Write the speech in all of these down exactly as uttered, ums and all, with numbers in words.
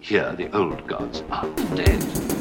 Here, the old gods are dead.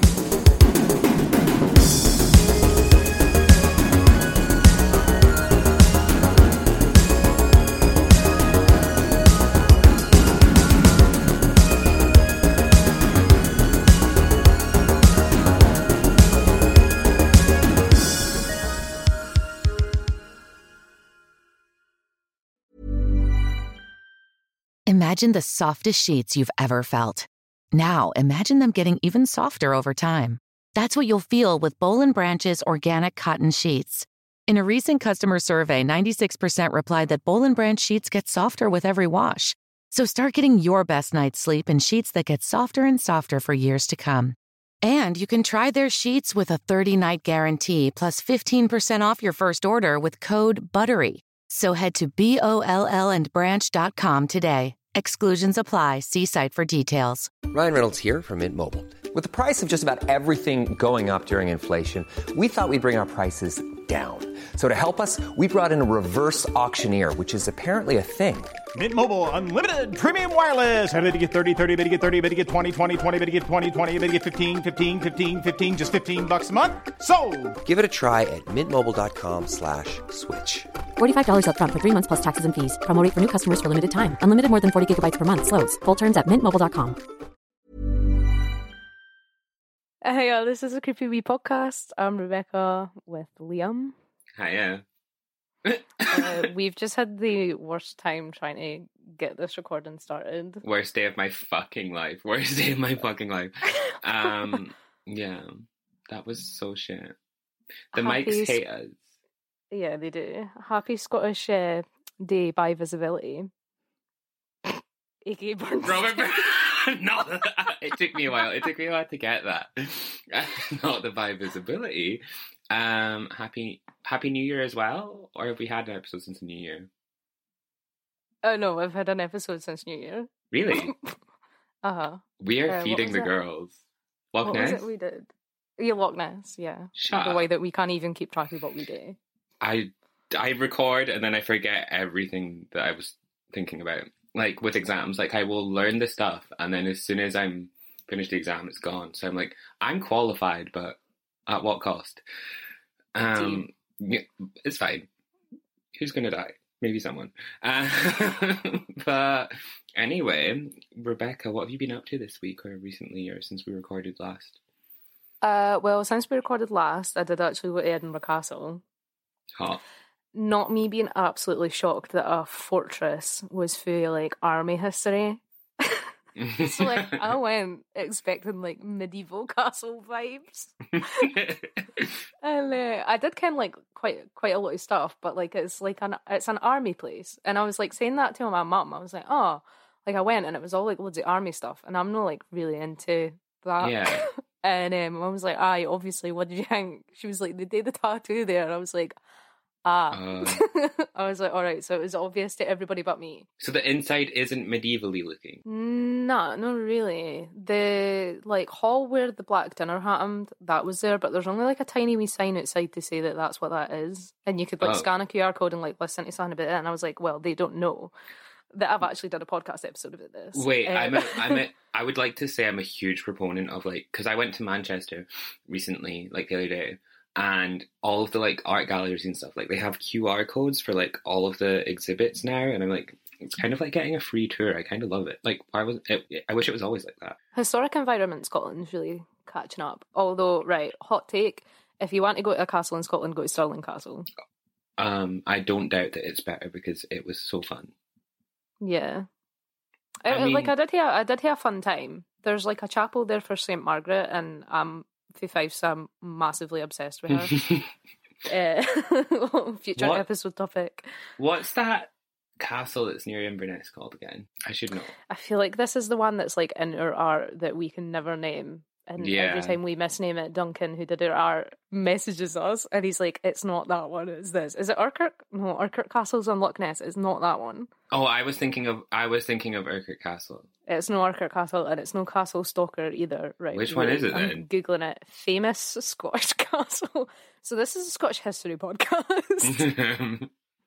Imagine the softest sheets you've ever felt. Now, imagine them getting even softer over time. That's what you'll feel with Boll and Branch's organic cotton sheets. In a recent customer survey, ninety-six percent replied that Boll and Branch sheets get softer with every wash. So start getting your best night's sleep in sheets that get softer and softer for years to come. And you can try their sheets with a thirty-night guarantee plus fifteen percent off your first order with code BUTTERY. So head to B O L L and branch dot com today. Exclusions apply. See site for details. Ryan Reynolds here from Mint Mobile. With the price of just about everything going up during inflation, we thought we'd bring our prices down. So to help us, we brought in a reverse auctioneer, which is apparently a thing. Mint Mobile Unlimited Premium Wireless. How to get thirty, thirty, how to get thirty, how to get twenty, twenty, twenty, how to get twenty, twenty, how to get fifteen, fifteen, fifteen, fifteen, just fifteen bucks a month? Sold! Give it a try at mintmobile.com slash switch. forty-five dollars up front for three months plus taxes and fees. Promo rate for new customers for limited time. Unlimited more than forty gigabytes per month. Slows full terms at mint mobile dot com. Hey, y'all, this is a Creepy Wee podcast. I'm Rebecca with Liam. Hiya. uh, we've just had the worst time trying to get this recording started. Worst day of my fucking life. Worst day of my fucking life. Um, yeah, that was so shit. The Happy mics hate us. Yeah, they do. Happy Scottish uh, Day by Visibility. A K A Burn. Robert Burns. No, it took me a while. It took me a while to get that. Not the by visibility. Um, happy Happy New Year as well? Or have we had an episode since the New Year? Oh no, I've had an episode since New Year. Really? uh-huh. We are uh, feeding the it? girls. Loch what Ness? was it we did? Yeah, Loch Ness, yeah. Shut the up. way that we can't even keep track of what we do. I, I record and then I forget everything that I was thinking about. Like with exams, like I will learn the stuff and then as soon as I'm finished the exam, it's gone. So I'm like, I'm qualified, but at what cost? Um, yeah, it's fine. Who's going to die? Maybe someone. Uh, but anyway, Rebecca, what have you been up to this week or recently or since we recorded last? Uh, well, since we recorded last, I did actually go to Edinburgh Castle. Hot. Not me being absolutely shocked that a fortress was full of, like, army history. So, like, I went expecting, like, medieval castle vibes. And uh, I did kind of, like, quite quite a lot of stuff, but, like, it's, like, an it's an army place. And I was, like, saying that to my mum. I was like, oh, like, I went and it was all, like, loads of army stuff. And I'm not, like, really into that. Yeah. And um, I was like, aye, obviously, what did you think? She was like, they did the tattoo there. And I was like, ah. Uh, I was like, all right, so it was obvious to everybody but me. so the inside isn't medievally looking? No, not really. The, like, hall where the black dinner happened, that was there, but there's only, like, a tiny wee sign outside to say that that's what that is. And you could, like, Oh. scan a Q R code and, like, listen to something about it. And I was like, well, they don't know that I've actually done a podcast episode about this. Wait, Uh, I'm a, I'm a, I would like to say I'm a huge proponent of, like, because I went to Manchester recently, like the other day, and all of the, like, art galleries and stuff, like, they have Q R codes for, like, all of the exhibits now, and I'm like, it's kind of like getting a free tour. I kind of love it. Like, why was it? I wish it was always like that. Historic environment Scotland's really catching up. Although, right, hot take, if you want to go to a castle in Scotland, go to Stirling Castle. Um, I don't doubt that it's better because it was so fun. Yeah. I I, like, mean- I did have, I did have a fun time. There's, like, a chapel there for Saint Margaret, and I'm five, so I'm massively obsessed with her. uh, future What? episode topic. What's that castle that's near Inverness called again? I should know. I feel like this is the one that's, like, in our art that we can never name. And Yeah. every time we misname it, Duncan, who did our art, messages us, and he's like, it's not that one, it's this. Is it Urquhart? No, Urquhart Castle's on Loch Ness. It's not that one. Oh, I was thinking of I was thinking of Urquhart Castle. It's no Urquhart Castle, and it's no Castle Stalker either. Right? Which one is it then? I'm googling it. Famous Scottish castle. So this is a Scottish history podcast.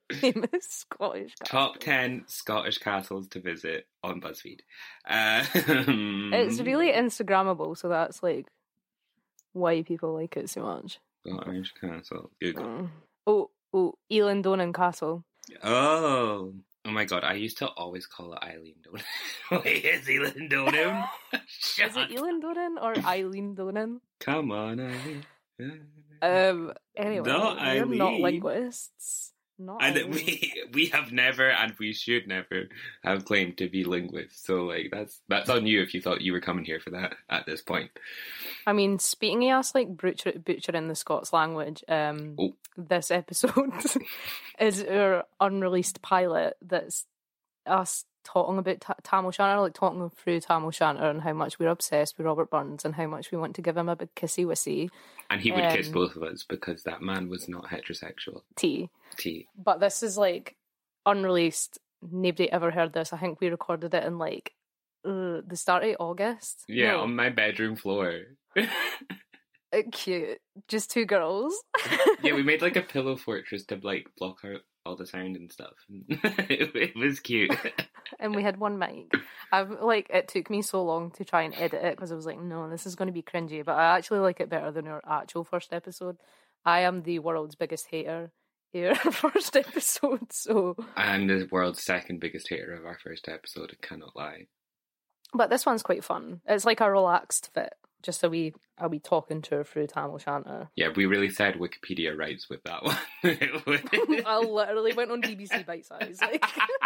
famous Scottish castles. Top ten Scottish castles to visit on BuzzFeed. Um, It's really Instagrammable, so that's like why people like it so much. Scottish castle. Google. Mm. Oh, oh, Elan Donan Castle. Oh. Oh my god, I used to always call it Eileen Donan. Wait, is Eileen Donan? Shut Is it Elan Donan or Eileen Donan? Come on, Eileen. Um. Anyway, Not we're not Eileen. linguists. Not And Eileen. we we have never, and we should never, have claimed to be linguists. So, like, that's that's on you if you thought you were coming here for that at this point. I mean, speaking of us like butcher, butchering the Scots language, um, Oh. this episode is our unreleased pilot that's us talking about ta- Tam O'Shanter, like talking through Tam O'Shanter and how much we're obsessed with Robert Burns and how much we want to give him a big kissy wissy And he would kiss Um, both of us because that man was not heterosexual. tea. T. But this is like unreleased. Nobody ever heard this. I think we recorded it in like uh, the start of August. Yeah, No. on my bedroom floor. Uh, cute. Just two girls. Yeah, we made like a pillow fortress to like block out all the sound and stuff. it, it was cute. And we had one mic. I've like it took me so long to try and edit it because I was like, no, this is going to be cringy. But I actually like it better than our actual first episode. I am the world's biggest hater here. First episode, so. I'm the world's second biggest hater of our first episode. I cannot lie. But this one's quite fun. It's like a relaxed fit. Just a wee, a wee talking tour through Tam O'Shanter. Yeah, we really said Wikipedia rights with that one. I literally went on B B C Bite Size. Like.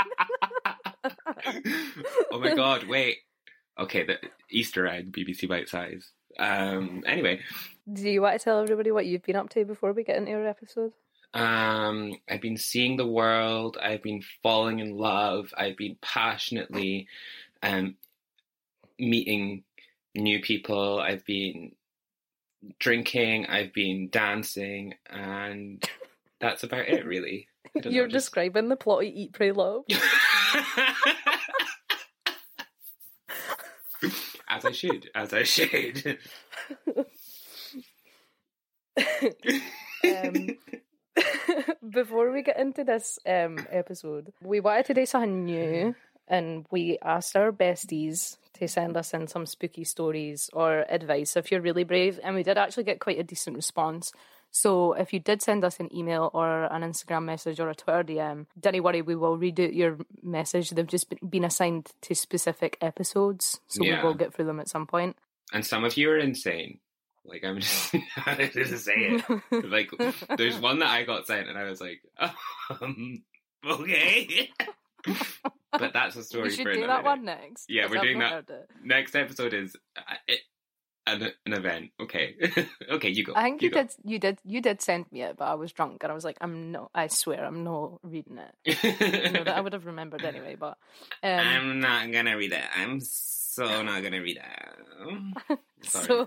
Oh my god, wait. Okay, the Easter egg, B B C Bite Size. Um, anyway. Do you want to tell everybody what you've been up to before we get into our episode? Um, I've been seeing the world. I've been falling in love. I've been passionately um, meeting new people. I've been drinking. I've been dancing. And that's about it, really. I don't You're know, just- describing the plot of Eat, Pray, Love. As I should. As I should. um, before we get into this um, episode, we wanted to do something new, and we asked our besties to send us in some spooky stories or advice if you're really brave, and we did actually get quite a decent response. So if you did send us an email or an Instagram message or a Twitter D M, don't worry, we will read out your message. They've just been assigned to specific episodes, so Yeah. we will get through them at some point. And some of you are insane. Like, I'm just, I just say it. Like, there's one that I got sent and I was like, um, okay. But that's a story We should for do another that day. one next. Yeah, 'cause we're I've doing not that. heard it. Next episode is uh, it, an, an event. Okay. Okay, you go. I think you, go. did. You did. You did send me it, but I was drunk, and I was like, "I'm no. I swear, I'm not reading it." No, that I would have remembered anyway. But um, I'm not gonna read it. I'm so not gonna read it. Sorry. so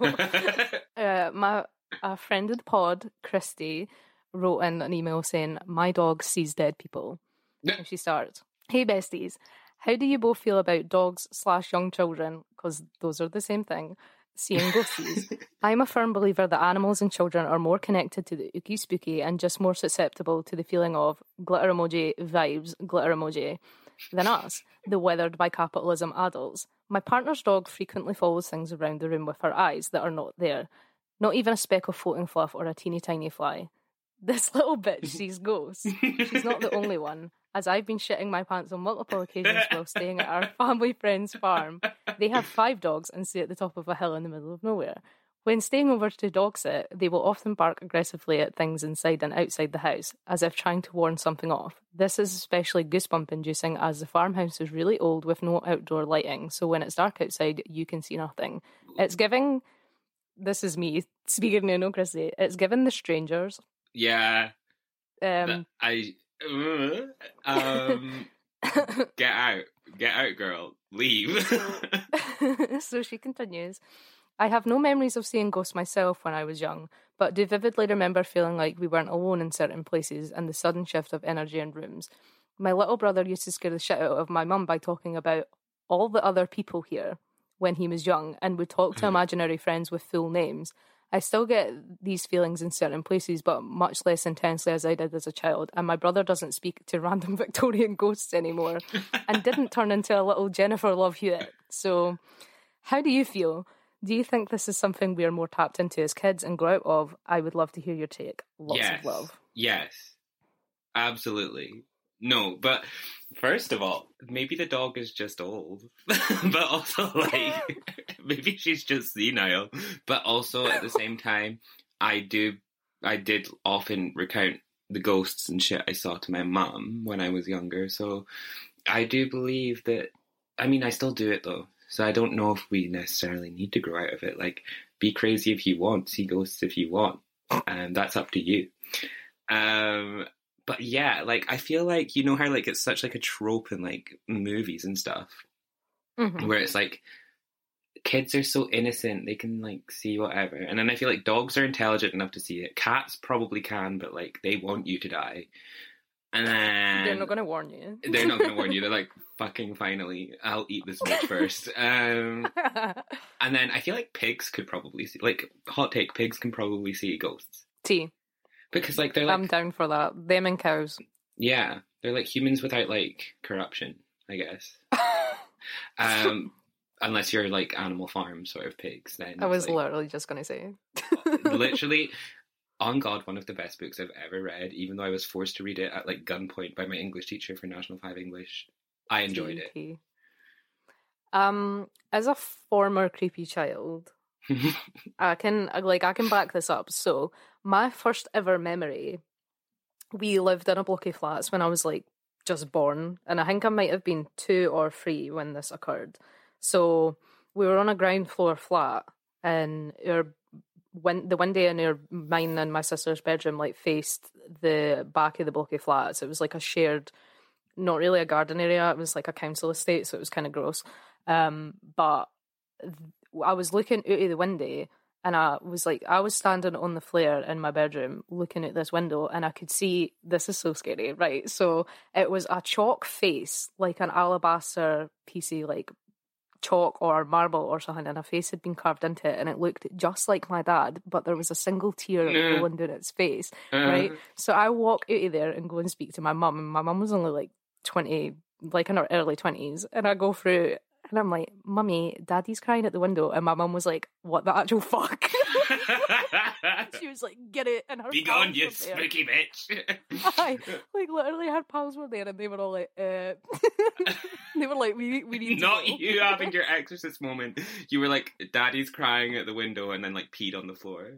uh, my a friend of the pod, Christy, wrote in an email saying, "My dog sees dead people." And she starts, "Hey besties, how do you both feel about dogs slash young children? Because those are the same thing. Seeing ghosties. I'm a firm believer that animals and children are more connected to the ooky spooky and just more susceptible to the feeling of glitter emoji vibes, glitter emoji, than us, the weathered by capitalism adults. My partner's dog frequently follows things around the room with her eyes that are not there. Not even a speck of floating fluff or a teeny tiny fly. This little bitch sees ghosts. She's not the only one, as I've been shitting my pants on multiple occasions while staying at our family friend's farm. They have five dogs and stay at the top of a hill in the middle of nowhere. When staying over to dog sit, they will often bark aggressively at things inside and outside the house, as if trying to warn something off. This is especially goosebump-inducing as the farmhouse is really old with no outdoor lighting, so when it's dark outside, you can see nothing. It's giving... This is me speaking now, no Chrissy. It's given The Strangers. Yeah. Um, I. Uh, um. Get out. Get out, girl. Leave. So she continues, I have no memories of seeing ghosts myself when I was young, but do vividly remember feeling like we weren't alone in certain places and the sudden shift of energy in rooms. My little brother used to scare the shit out of my mum by talking about all the other people here when he was young and would talk to imaginary friends with full names. I still get these feelings in certain places, but much less intensely as I did as a child. And my brother doesn't speak to random Victorian ghosts anymore and didn't turn into a little Jennifer Love Hewitt. So how do you feel? Do you think this is something we are more tapped into as kids and grow out of? I would love to hear your take. Lots yes. of love. Yes. Absolutely. No, but first of all, maybe the dog is just old. But also, like, maybe she's just senile. But also, at the same time, I do, I did often recount the ghosts and shit I saw to my mum when I was younger. So I do believe that, I mean, I still do it though. So I don't know if we necessarily need to grow out of it. Like, be crazy if you want, see ghosts if you want. And that's up to you. Um, but yeah, like, I feel like, you know how, like, it's such, like, a trope in, like, movies and stuff. Mm-hmm. Where it's, like, kids are so innocent, they can, like, see whatever. And then I feel like dogs are intelligent enough to see it. Cats probably can, but, like, they want you to die. And then... They're not going to warn you. They're not going to warn you. They're like, fucking finally, I'll eat this bitch first. Um, and then I feel like pigs could probably see... Like, hot take, pigs can probably see ghosts. T. Because, like, they're like... I'm down for that. Them and cows. Yeah. They're like humans without, like, corruption, I guess. um, unless you're, like, Animal Farm sort of pigs, then... I was like, literally just going to say. Literally... On God, one of the best books I've ever read, even though I was forced to read it at like gunpoint by my English teacher for National five English. I enjoyed T P. it. Um, as a former creepy child, I can like I can back this up. So my first ever memory, we lived in a block of flats when I was like just born, and I think I might have been two or three when this occurred. So we were on a ground floor flat, and our when the window in our mine and my sister's bedroom like faced the back of the block of flats. It was like a shared, not really a garden area. It was like a council estate, so it was kind of gross. Um, but th- I was looking out of the window, and I was like, I was standing on the flare in my bedroom looking at this window, and I could see, this is so scary, right? So it was a chalk face, like an alabaster piece of like chalk or marble or something, and a face had been carved into it, and it looked just like my dad, but there was a single tear Mm. rolling down its face, Uh. right? So I walk out of there and go and speak to my mum, and my mum was only like twenty, like in her early twenties, and I go through and I'm like, Mummy, Daddy's crying at the window, and my mum was like, what the actual fuck? She was like, get it, and her Be pals gone, you were there. spooky bitch. I, like literally her pals were there, and they were all like, uh they were like, we we need to Not go. you having your exorcist moment. You were like, Daddy's crying at the window, and then like peed on the floor.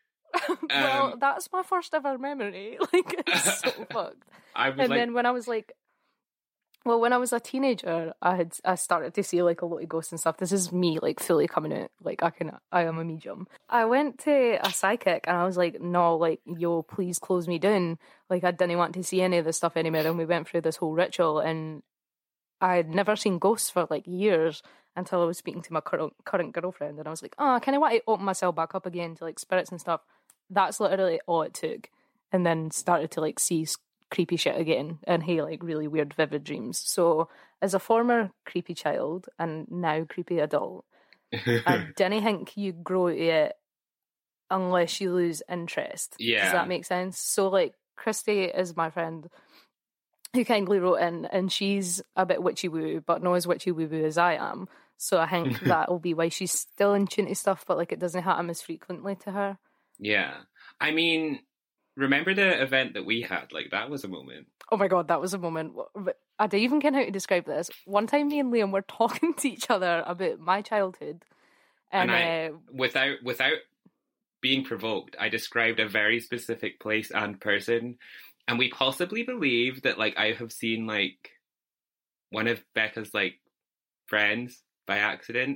Well, Um, that's my first ever memory. Like, it's so fucked. I was And like, then when I was like, well, when I was a teenager, I had I started to see like a lot of ghosts and stuff. This is me like fully coming out. Like I can, I am a medium. I went to a psychic and I was like, no, like, yo, please close me down. Like I didn't want to see any of this stuff anymore. And we went through this whole ritual, and I had never seen ghosts for like years until I was speaking to my current current girlfriend, and I was like, oh, I kind of want to open myself back up again to like spirits and stuff. That's literally all it took, and then started to like see creepy shit again and hey, like really weird vivid dreams. So as a former creepy child and now creepy adult, I didn't think you grow out of it unless you lose interest. Yeah. Does that make sense? So like Christy is my friend who kindly wrote in, and she's a bit witchy woo, but not as witchy woo woo as I am. So I think that will be why she's still in tune to stuff, but like it doesn't happen as frequently to her. yeah. I mean, remember the event that we had? Like, that was a moment. Oh my god, that was a moment. But I don't even know how to describe this. One time me and Liam were talking to each other about my childhood. And, And I, uh, without without being provoked, I described a very specific place and person, and we possibly believe that, like, I have seen, like, one of Becca's, like, friends by accident.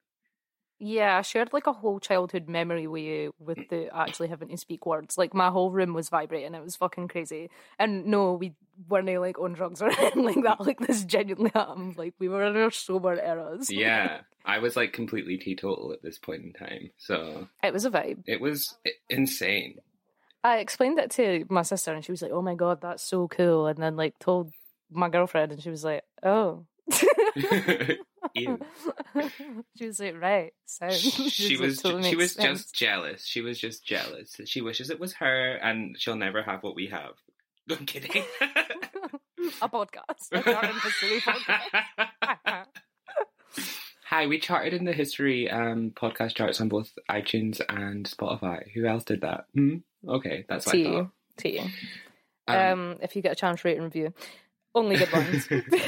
yeah, I shared like a whole childhood memory with you with the actually having to speak words. Like my whole room was vibrating. It was fucking crazy. And no, we weren't like on drugs or anything like that. Like this genuinely happened. Like we were in our sober eras. Yeah, I was, like, completely teetotal at this point in time, so It was a vibe. it was insane. I explained it to my sister and she was like, oh my god, that's so cool. And then like told my girlfriend and she was like, oh. Ew. She was like, right, so She was totally she makes was sense. just jealous. She was just jealous. She wishes it was her, and she'll never have what we have. I'm kidding. A podcast, a Garden History podcast. Hi, we charted in the history um, podcast charts on both iTunes and Spotify. Who else did that? Hmm? Okay, that's what To I thought. you, to you. Um, Um, if you get a chance, rate and review. Only good ones.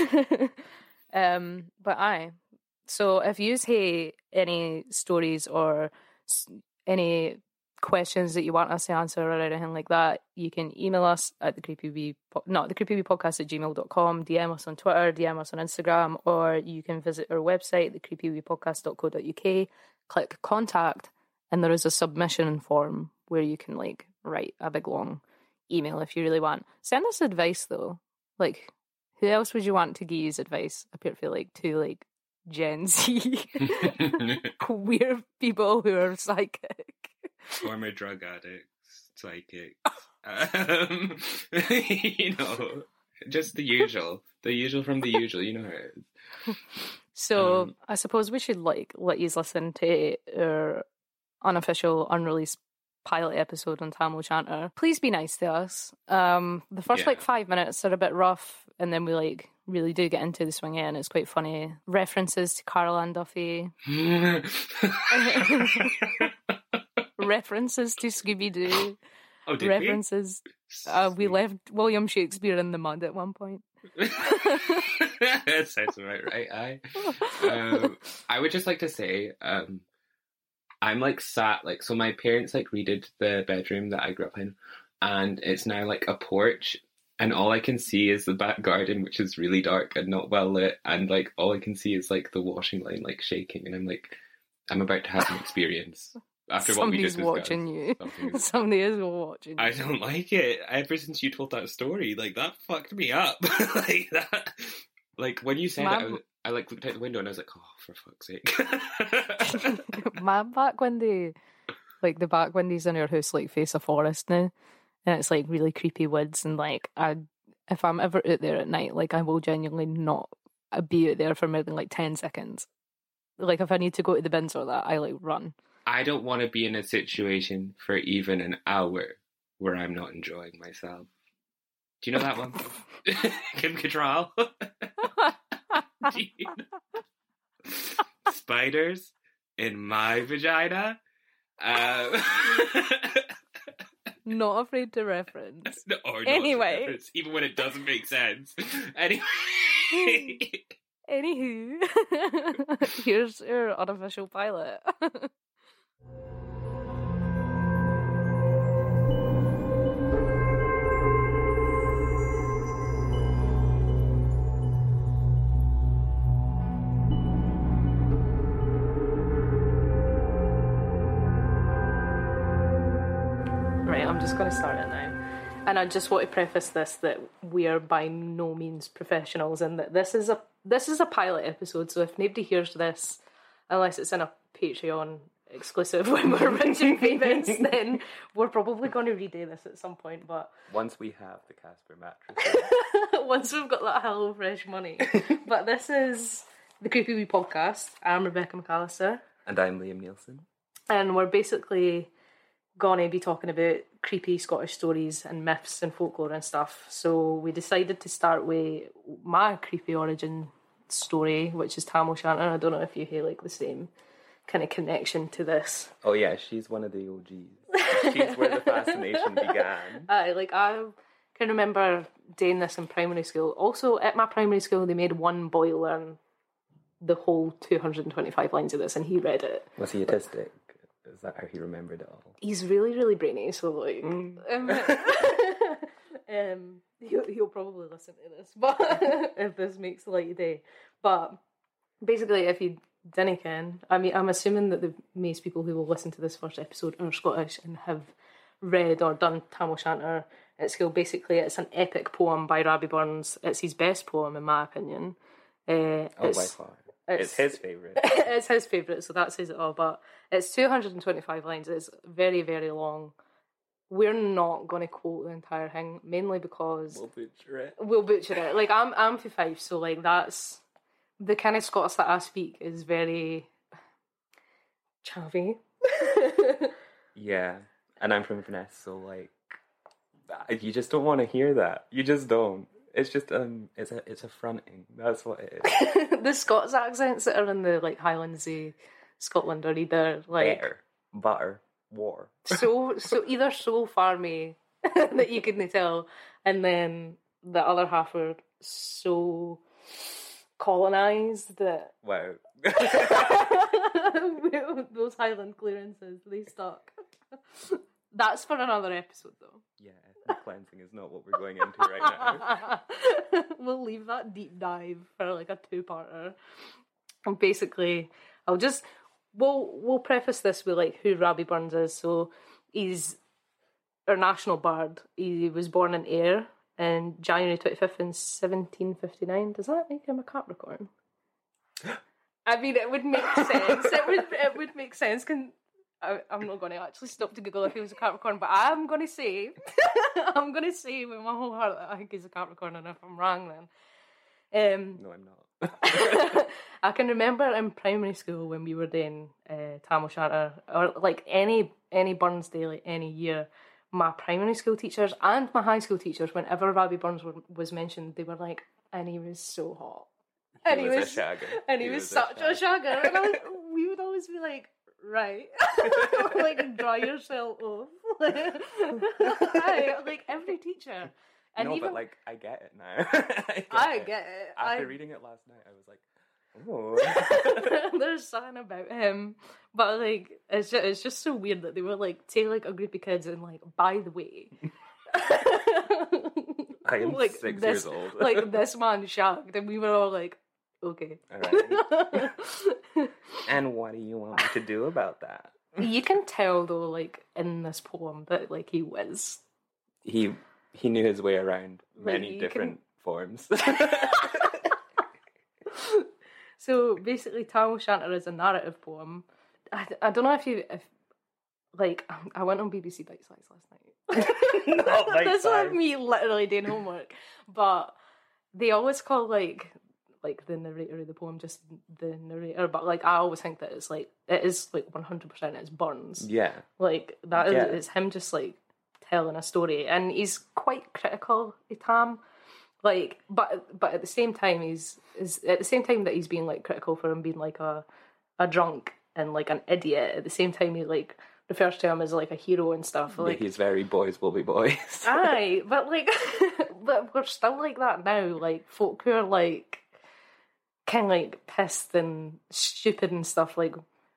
um, but aye. So if you say any stories or s- any questions that you want us to answer or anything like that, you can email us at the creepy wee po- not the creepy wee podcast at gmail dot com, D M us on Twitter, D M us on Instagram, or you can visit our website, the creepy wee podcast dot co dot uk, click contact, and there is a submission form where you can like write a big long email if you really want. Send us advice though. Like, who else would you want to give you advice? Apart from like two like Gen Z queer people who are psychic. Former drug addicts, psychics, um, you know, just the usual, the usual from the usual. You know how it is. So Um, I suppose we should like let you listen to our unofficial, unreleased pilot episode on Tam O'Shanter. Please be nice to us. Um, the first Yeah. like five minutes are a bit rough, and then we like really do get into the swing of it, and it's quite funny. References to Carol Ann Duffy. References to Scooby-Doo. Oh, did References. Uh, we left William Shakespeare in the mud at one point. That sounds about right. I, um, I would just like to say, um, I'm like sat like so. My parents like redid the bedroom that I grew up in, and it's now like a porch, and all I can see is the back garden, which is really dark and not well lit, and like all I can see is like the washing line like shaking, and I'm like, I'm about to have an experience. After what we Somebody's just discussed. watching you. Something is- Somebody is watching you. I don't like it. Ever since you told that story, like that fucked me up. Like that. Like when you said Mum- it, I, was- I like looked out the window and I was like, "Oh, for fuck's sake!" My back window, like the back windows in our house, like face a forest now, and it's like really creepy woods. And like, I, if I'm ever out there at night, like I will genuinely not be out there for more than like ten seconds. Like if I need to go to the bins or that, I like run. I don't want to be in a situation for even an hour where I'm not enjoying myself. Do you know that one? Kim Cattrall. Do you know? Spiders in my vagina. Um, Not afraid to reference. no, or not Anyway. reference, even when it doesn't make sense. Anyway. Anywho, here's our unofficial pilot. Right, I'm just going to start it now. And I just want to preface this that we are by no means professionals, and that this is a this is a pilot episode. So if nobody hears this, unless it's in a Patreon exclusive when we're rich and famous, then we're probably going to redo this at some point. But Once we have the Casper mattress. once we've got that HelloFresh money, but this is the Creepy Wee Podcast. I'm Rebecca McAllister, And I'm Liam Nielsen. and we're basically gonna be talking about creepy Scottish stories and myths and folklore and stuff. So we decided to start with my creepy origin story, which is Tam O'Shanter. I don't know if you hear like the same kind of connection to this. Oh yeah, she's one of the O Gs. She's where the fascination began. I like I can remember doing this in primary school. Also at my primary school they made one boy learn the whole two hundred twenty-five lines of this, and he read it. Was he autistic? Is that how he remembered it all? He's really, really brainy, so like, um, um, he'll, he'll probably listen to this, but if this makes the light of day. But basically, if you didn't ken, I mean, I'm assuming that the most people who will listen to this first episode are Scottish and have read or done Tam O'Shanter at school. Basically, it's an epic poem by Rabbie Burns. It's his best poem, in my opinion. Uh, Oh, it's, by far. it's- It's his favourite. it's his favourite, so that says it all. But it's two hundred twenty-five lines. It's very, very long. We're not going to quote the entire thing, mainly because We'll butcher it. we'll butcher it. Like I'm, I'm for five, so like that's the kind of Scots that I speak is very chavvy. Yeah, and I'm from Inverness, so like, you just don't want to hear that. You just don't. It's just um, it's a it's affronting. That's what it is. The Scots accents that are in the like Highlandsy Scotland are either like Bear, butter, war. so so either so farmy that you couldn't tell, and then the other half are so colonised that Wow. those Highland clearances, they stuck. That's for another episode, though. Yeah, ethnic cleansing is not what we're going into right now. We'll leave that deep dive for like a two-parter. And basically, I'll just we'll we'll preface this with like who Robbie Burns is. So he's our national bard. He was born in Ayr in January twenty-fifth in seventeen fifty-nine. Does that make him a Capricorn? I mean, it would make sense. It would it would make sense. Can I, I'm not going to actually stop to Google if he was a Capricorn, but I'm going to say, I'm going to say with my whole heart that I think he's a Capricorn, and if I'm wrong, then um, No, I'm not. I can remember in primary school when we were doing uh, Tam O'Shanter, or like any any Burns Day, like any year, my primary school teachers and my high school teachers, whenever Robbie Burns were, was mentioned, they were like, and he was so hot. And he, he was, was, a shagger. and he, He was, was a such a shag. shagger. And I was, we would always be like, right, like dry yourself off. I, like every teacher. And no, even, but like, I get it now. I get I it. get it. After I, reading it last night, I was like, oh. There's something about him, but like it's just, it's just so weird that they were like take like a group of kids and like, by the way, I am like six this, years old. like this man shagged, and we were all like, okay. All right. And what do you want me to do about that? You can tell though, like in this poem, that like he was. He he knew his way around Like, many you different forms. So basically, Tam O'Shanter is a narrative poem. I, I don't know if you if like I went on B B C Bite Size last night. Not Bite This Size. was me literally doing homework, but they always call like like the narrator of the poem just the narrator. But like I always think that it's like it is like one hundred percent it's Burns. Yeah. Like that is Yeah. it's him just like telling a story, and he's quite critical of Tam. Like, but but at the same time, he's is at the same time that he's being like critical for him being like a a drunk and like an idiot. At the same time, he like refers to him as like a hero and stuff. Like, He's very boys will be boys. aye, but like, but we're still like that now. Like folk who are like kind of like pissed and stupid and stuff. Like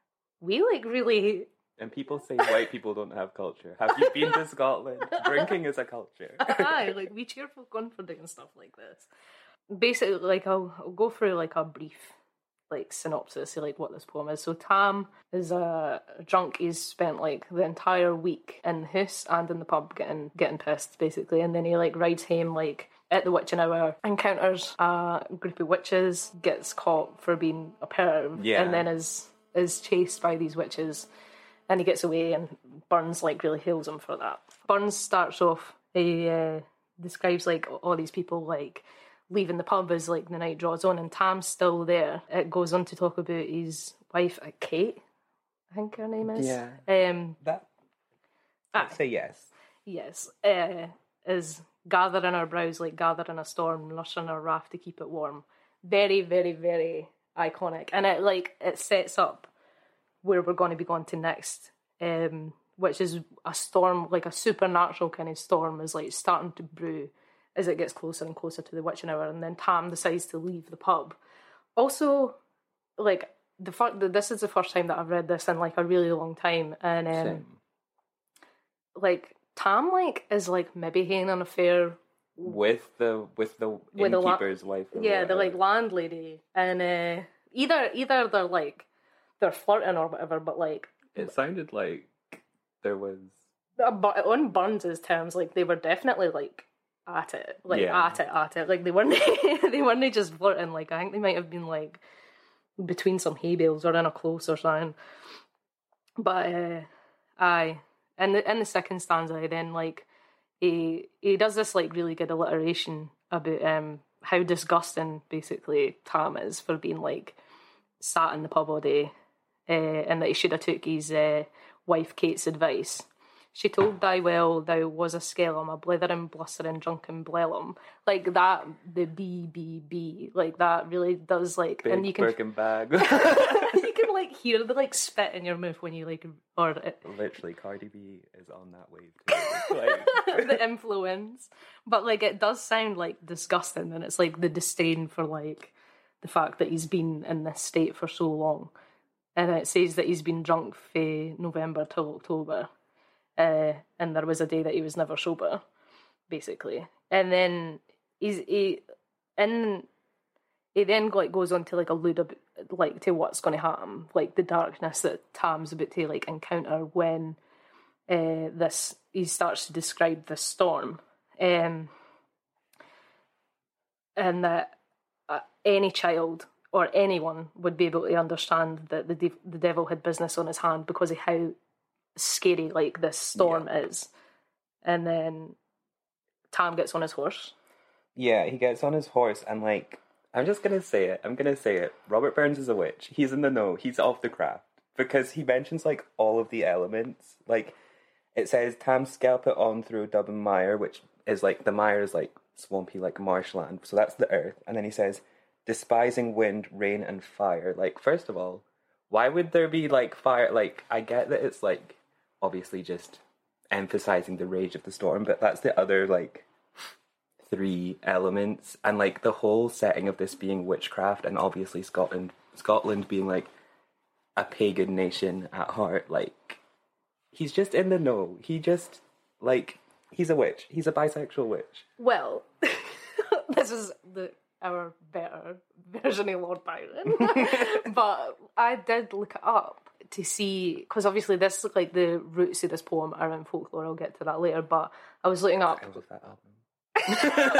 we like really. And people say white people don't have culture. Have you been to Scotland? Drinking is a culture. Aye, like we cheer folk on for doing stuff like this. Basically, like I'll, I'll go through like a brief like synopsis of like what this poem is. So Tam is a drunk. He's spent like the entire week in the house and in the pub getting getting pissed basically, and then he like rides home like at the witching hour, encounters a group of witches, gets caught for being a perv, Yeah. and then is is chased by these witches. And he gets away, and Burns like really hails him for that. Burns starts off, he uh, describes like all these people like leaving the pub as like the night draws on, and Tam's still there. It goes on to talk about his wife, uh, Kate, I think her name is. Yeah. Um, That. Aye. I'd say yes. yes, uh, is gathering her brows like gathering a storm, nursing her raft to keep it warm. Very, very, very iconic, and it like it sets up where we're going to be going to next, um, which is a storm, like a supernatural kind of storm, is like starting to brew as it gets closer and closer to the witching hour, and then Tam decides to leave the pub. Also, like the fir- this is the first time that I've read this in like a really long time, and um, Same. like Tam like is like maybe having an affair With the with the With the la- innkeeper's wife. or yeah, the like whatever. landlady, and uh, either either they're like they're flirting or whatever, but like It sounded like there was. uh, but on Burns's terms, like they were definitely like at it, like Yeah. at it, at it. Like they weren't they weren't just flirting. Like I think they might have been like between some hay bales or in a close or something. But uh, aye, and in, in the second stanza, then like he he does this like really good alliteration about um how disgusting basically Tam is for being like sat in the pub all day, uh, and that he should have took his uh, wife Kate's advice. She told Di well thou was a skellum, a blithering, blustering, drunken blellum. Like that, the B B B, like that really does like, Big and you can Birkin bag. you can like hear the like spit in your mouth when you like, or it, Literally, Cardi B is on that wave too. Like... the influence, but like it does sound like disgusting, and it's like the disdain for like the fact that he's been in this state for so long, and it says that he's been drunk from November till October. Uh, and there was a day that he was never sober, basically. And then he's he, and he then like goes on to like allude a bit, like to what's going to happen, like the darkness that Tam's about to like encounter when uh, this he starts to describe this storm, um, and that uh, any child or anyone would be able to understand that the de- the devil had business on his hand because of how scary like this storm yeah. is. And then Tam gets on his horse. Yeah, he gets on his horse and like, I'm just gonna say it, I'm gonna say it. Robert Burns is a witch. He's in the know, he's off the craft. Because he mentions like all of the elements. Like, it says Tam scalp it on through Dublin Mire, which is like, the mire is like swampy like marshland. So that's the earth. And then he says, despising wind, rain and fire. Like, first of all, why would there be like fire? Like, I get that it's like obviously just emphasizing the rage of the storm, but that's the other like three elements, and like the whole setting of this being witchcraft, and obviously Scotland Scotland being like a pagan nation at heart. Like, he's just in the know. He just like he's a witch. He's a bisexual witch. Well, this is the our better version of Lord Byron. But I did look it up to see, because obviously this like the roots of this poem are in folklore. I'll get to that later, but I was looking up I love that album.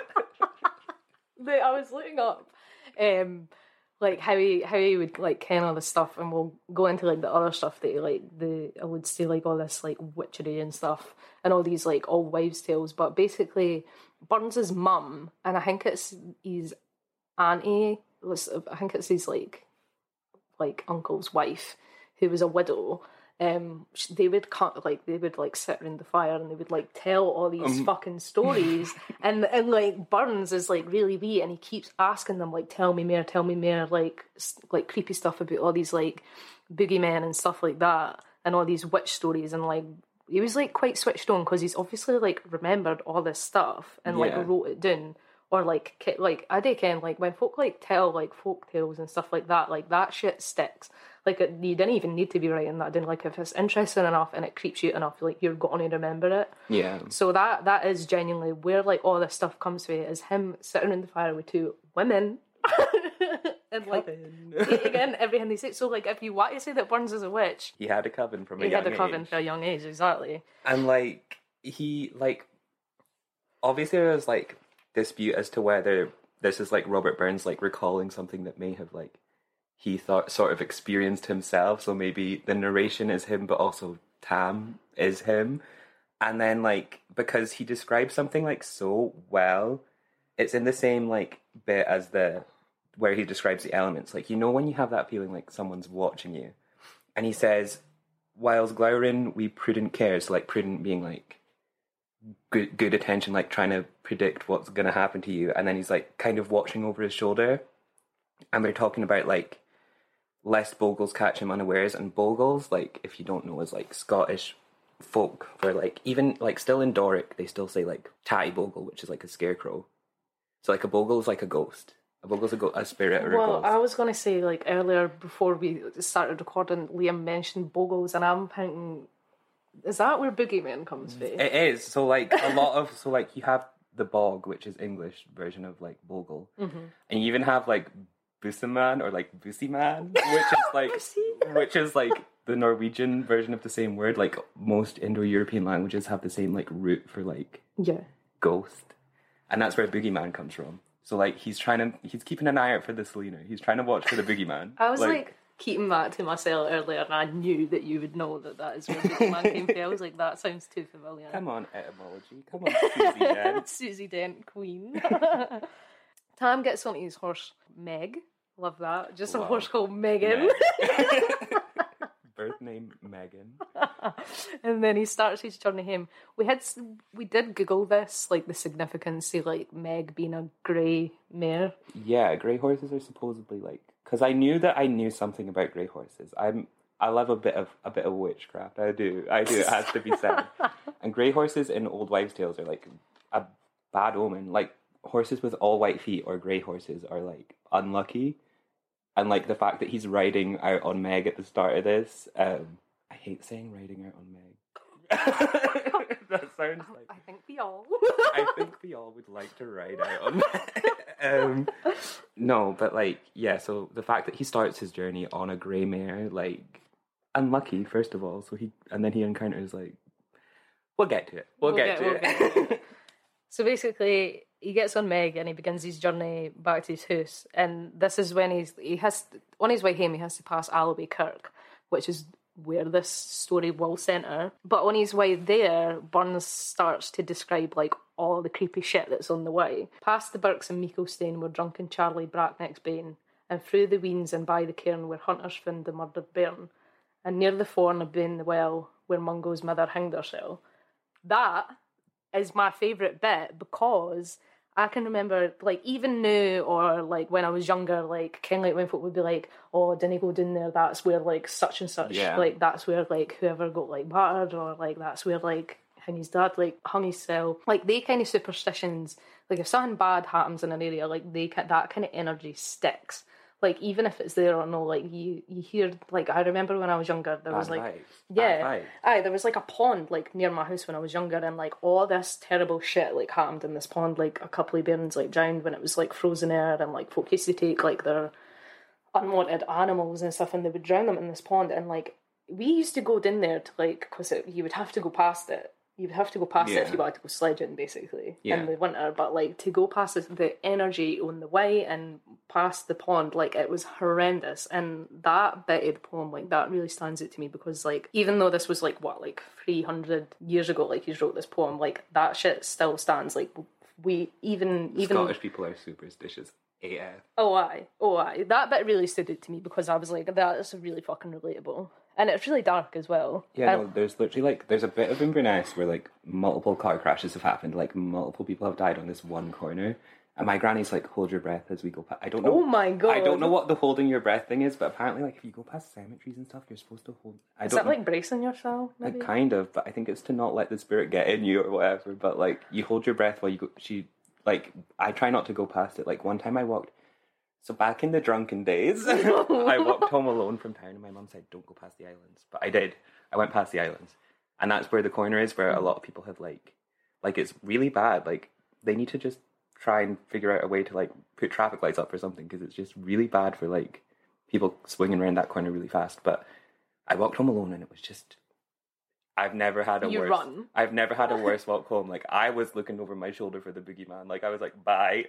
the, I was looking up um like how he how he would like ken all this stuff, and we'll go into like the other stuff that he, like the alludes to like all this like witchery and stuff and all these like old wives' tales. But basically Burns's mum, and I think it's his auntie, I think it's his like like uncle's wife, who was a widow. Um, they would cut like they would like sit around the fire and they would like tell all these um. fucking stories, and and like Burns is like really wee, and he keeps asking them like, tell me more, tell me more, like like creepy stuff about all these like boogeymen and stuff like that, and all these witch stories, and like he was like quite switched on because he's obviously like remembered all this stuff and like yeah. wrote it down. Or like like I do ken like when folk like tell like folk tales and stuff like that, like that shit sticks. Like it, you didn't even need to be writing that down. Like if it's interesting enough and it creeps you enough, like you're going to remember it. Yeah. So that that is genuinely where like all this stuff comes from, is him sitting in the fire with two women. And like again, everything they say. So like if you want to say that Burns is a witch, he had a coven from a he young had a coven age. from a young age, exactly. And like he like obviously there's like dispute as to whether this is like Robert Burns like recalling something that may have like he thought sort of experienced himself. So maybe the narration is him, but also Tam is him. And then like because he describes something like so well, it's in the same like bit as the where he describes the elements. Like, you know when you have that feeling like someone's watching you, and he says, whiles glowering we prudent cares, so like prudent being like good good attention, like trying to predict what's going to happen to you, and then he's like kind of watching over his shoulder, and they're talking about like lest bogles catch him unawares. And bogles, like if you don't know, is like Scottish folk for like, even like still in Doric they still say like tatty bogle, which is like a scarecrow. So like a bogle is like a ghost. A bogle's a, go- a spirit or well, a ghost. I was going to say like earlier before we started recording, Liam mentioned bogles, and I'm thinking, is that where boogeyman comes from? It is. So like a lot of so like you have the bog, which is English version of like bogle, mm-hmm. and you even have like Busaman or like Busiman, which is like which is like the Norwegian version of the same word. Like most Indo-European languages have the same like root for like yeah ghost, and that's where boogeyman comes from. So like he's trying to he's keeping an eye out for the Selena. He's trying to watch for the boogeyman. I was like, like keeping that to myself earlier, and I knew that you would know that that is where boogeyman came from. I was like, that sounds too familiar. Come on, etymology. Come on, Susie Dent. Susie Dent, queen. Tam gets onto his horse, Meg. Love that. Just a Love horse called Megan. Birth name Megan. And then he starts his journey home. We had we did Google this, like the significance of like Meg being a grey mare. Yeah, grey horses are supposedly like, because I knew that I knew something about grey horses. I'm I love a bit of a bit of witchcraft. I do, I do. It has to be said. And grey horses in old wives' tales are like a bad omen. Like horses with all white feet or grey horses are like unlucky. And, like, the fact that he's riding out on Meg at the start of this, um, I hate saying riding out on Meg. That sounds like... I think we all... I think we all would like to ride out on Meg. um, no, but, like, yeah, so the fact that he starts his journey on a grey mare, like, unlucky, first of all, so he... And then he encounters, like... We'll get to it. We'll, we'll get, get to we'll it. Get to it. So basically, he gets on Meg and he begins his journey back to his house. And this is when he's he has on his way home he has to pass Alloway Kirk, which is where this story will centre. But on his way there, Burns starts to describe like all the creepy shit that's on the way. Past the Burks and Meeklestane where drunken Charlie Brackneck's bane, and through the weans and by the cairn where hunters found the murdered bairn, and near the forn of Bane the Well where Mungo's mother hanged herself. That is my favourite bit because I can remember, like, even now or, like, when I was younger, like, kind of like when folk would be like, oh, didn't go down there, that's where, like, such and such, yeah. like, that's where, like, whoever got, like, battered, or, like, that's where, like, and his dad, like, hung himself. Like, they kind of superstitions, like, if something bad happens in an area, like, they that kind of energy sticks. Like, even if it's there or no, like, you, you hear, like, I remember when I was younger, there bad was, like, vibes. yeah, bad vibes. aye, there was, like, a pond, like, near my house when I was younger, and, like, all this terrible shit, like, happened in this pond, like, a couple of bairns, like, drowned when it was, like, frozen air, and, like, folk used to take, like, their unwanted animals and stuff, and they would drown them in this pond, and, like, we used to go down there to, like, because you would have to go past it, you would have to go past yeah. it if you wanted to go sledging, basically, yeah. in the winter. But, like, to go past this, the energy on the way and past the pond, like, it was horrendous. And that bit of the poem, like, that really stands out to me because, like, even though this was, like, what, like, three hundred years ago, like, he wrote this poem, like, that shit still stands. Like, we, even... even Scottish people are superstitious. A F. Oh, aye. Oh, aye. That bit really stood out to me because I was like, that is really fucking relatable. And it's really dark as well. Yeah, um, no, there's literally, like, there's a bit of Inverness where, like, multiple car crashes have happened. Like, multiple people have died on this one corner. And my granny's like, hold your breath as we go past. I don't know. Oh my God. I don't know what the holding your breath thing is, but apparently, like, if you go past cemeteries and stuff, you're supposed to hold... I is don't that know. like bracing yourself, maybe? Like, kind of, but I think it's to not let the spirit get in you or whatever. But, like, you hold your breath while you go... She, like, I try not to go past it. Like, one time I walked... So back in the drunken days, I walked home alone from town and my mum said, don't go past the islands. But I did. I went past the islands. And that's where the corner is, where a lot of people have, like... Like, it's really bad. Like, they need to just try and figure out a way to, like, put traffic lights up or something, because it's just really bad for, like, people swinging around that corner really fast. But I walked home alone and it was just... I've never had a you worse... Run. I've never had a worse walk home. Like, I was looking over my shoulder for the boogeyman. Like, I was like, bye.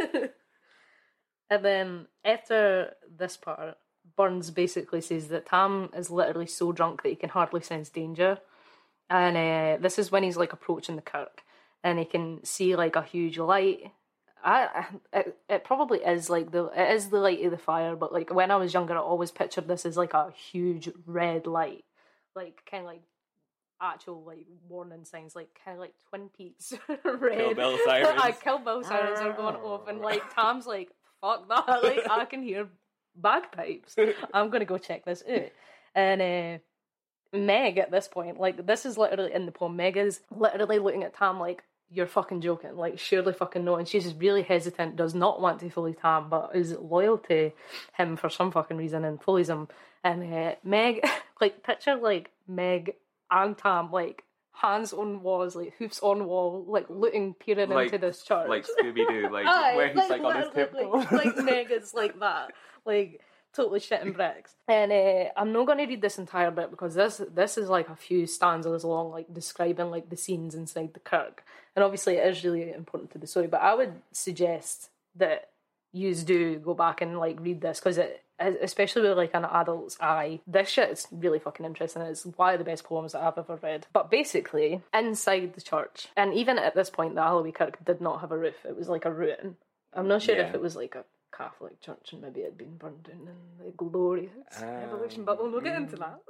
And then after this part, Burns basically says that Tam is literally so drunk that he can hardly sense danger. And uh, this is when he's like approaching the kirk and he can see like a huge light. I, it, it probably is like the it is the light of the fire, but like when I was younger I always pictured this as like a huge red light. Like kind of like actual like warning signs, like kind of like Twin Peaks red. Kill Bill sirens. I Kill Bill sirens are going off and like Tam's like, fuck that, like I can hear bagpipes. I'm gonna go check this out. And uh, Meg at this point, like this is literally in the poem, Meg is literally looking at Tam like, you're fucking joking, like surely fucking no. And she's just really hesitant, does not want to fully Tam, but is loyal to him for some fucking reason and fullies him. And uh, Meg, like picture like Meg and Tam like hands on walls, like hoofs on wall, like looking, peering like, into this church. Like Scooby-Doo, like Aye, where he's like, like on his tiptoes. Like, like Meg is like that. Like totally shitting bricks. And uh, I'm not going to read this entire bit because this this is like a few stanzas long, like describing like the scenes inside the kirk. And obviously it is really important to the story, but I would suggest that yous do go back and like read this because it, especially with like an adult's eye, this shit is really fucking interesting. It's one of the best poems that I've ever read. But basically, inside the church, and even at this point, the Alloway Kirk did not have a roof. It was like a ruin. I'm not sure Yeah. if it was like a Catholic church and maybe it had been burned down in the glorious Um, evolution, but we'll not get into that.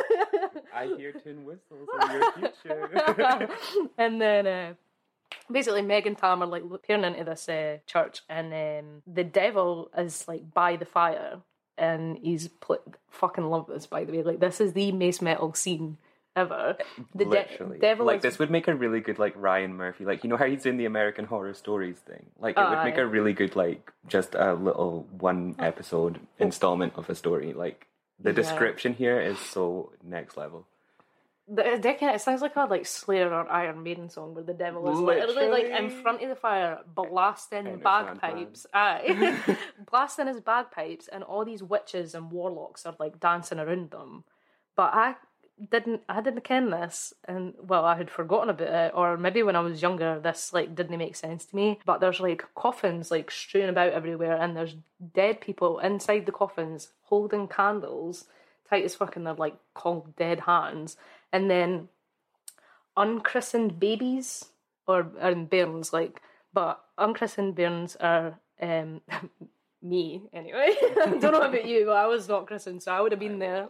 I hear tin whistles in your future. And then uh, basically Meg and Tam are like peering into this uh, church, and um, the devil is like by the fire, and he's pl- fucking love this, by the way. Like, this is the most metal scene ever. The de- Literally. devil like, is- this would make a really good, like, Ryan Murphy. Like, you know how he's doing the American Horror Stories thing? Like, it would make Aye. a really good, like, just a little one episode installment of a story. Like, the Yeah. description here is so next level. The, the, it sounds like a like Slayer or Iron Maiden song where the devil is literally like in Literally. front of the fire blasting Enter bagpipes. Aye. Blasting his bagpipes, and all these witches and warlocks are like dancing around them. But I didn't I didn't ken this, and well, I had forgotten about it, or maybe when I was younger this like didn't make sense to me. But there's like coffins like strewn about everywhere, and there's dead people inside the coffins holding candles tight as fucking, they're like called dead hands. And then unchristened babies, or, or in bairns, like, but unchristened bairns are um, me, anyway. I don't know about you, but I was not christened, so I would have been there.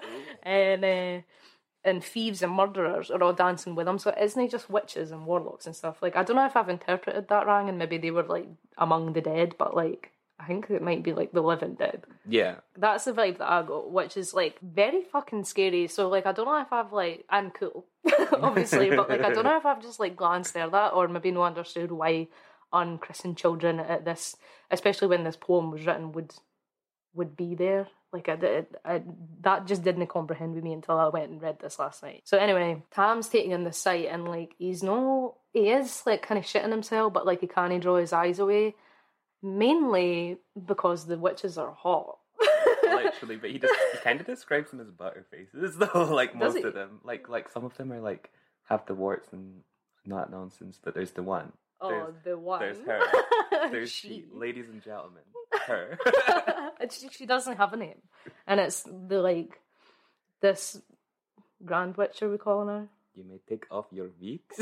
and uh, and thieves and murderers are all dancing with them, so isn't it just witches and warlocks and stuff? Like, I don't know if I've interpreted that wrong, and maybe they were, like, among the dead, but, like, I think it might be, like, the living dead. Yeah. That's the vibe that I got, which is, like, very fucking scary. So, like, I don't know if I've, like, and cool, obviously, but, like, I don't know if I've just, like, glanced at that or maybe no understood why unchristened children at this, especially when this poem was written, would would be there. Like, I, I, I, that just didn't comprehend with me until I went and read this last night. So, anyway, Tam's taking in the sight, and, like, he's no, he is, like, kind of shitting himself, but, like, he can't draw his eyes away. Mainly because the witches are hot. Literally, but he just he kind of describes them as butterfaces, though. Like, Does most he? of them, like like some of them are like have the warts and not nonsense. But there's the one. Oh, There's- the one. There's her. There's she. she. Ladies and gentlemen, her. And she, she doesn't have a name, and it's the like this Grand Witch, are we calling her? You may take off your wigs.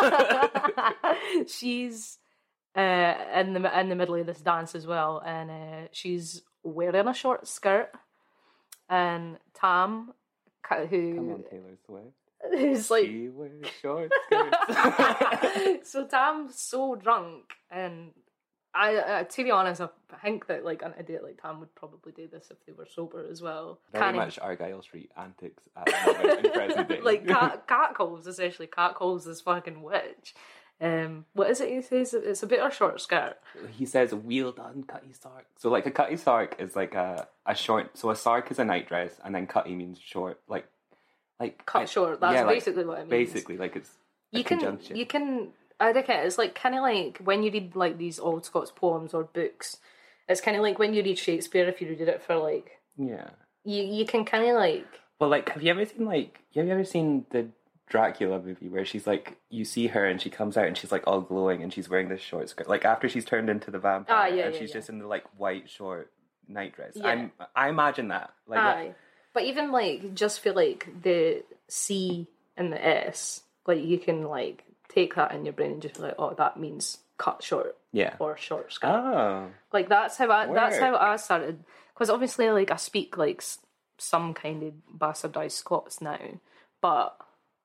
She's uh, in the in the middle of this dance as well, and uh, she's wearing a short skirt. And Tam, ca- who Come on, Taylor Swift. who's like, She wears short skirts. so Tam's so drunk, and I, uh, to be honest, I think that like an idiot like Tam would probably do this if they were sober as well. Very Can't he- much Argyle Street antics at the moment in present day. like cat, cat calls, essentially cat calls this fucking witch. Um, what is it he says? It's a bit of a short skirt. He says, "Wheel done cutty sark." So, like, a cutty sark is like a, a short. So, a sark is a nightdress, and then cutty means short, like, like Cut I- short. That's yeah, like, basically what it means. Basically, like it's a You can, conjunction. you can. I think it's like kind of like when you read like these old Scots poems or books. It's kind of like when you read Shakespeare. If you read it for like, Yeah. you you can kind of like. Well, like, have you ever seen like, have you ever seen the Dracula movie where she's like, you see her and she comes out and she's like all glowing and she's wearing this short skirt, like after she's turned into the vampire, Ah, yeah, and yeah, she's yeah. just in the like white short nightdress. Yeah. I'm, I imagine that. Like, that- Aye. But even like just for like the C and the S, like you can like take that in your brain and just be like, oh, that means cut short. Yeah. Or short skirt. Oh. Like that's how I that's how Work. I started, because obviously like I speak like s- some kind of bastardized Scots now, but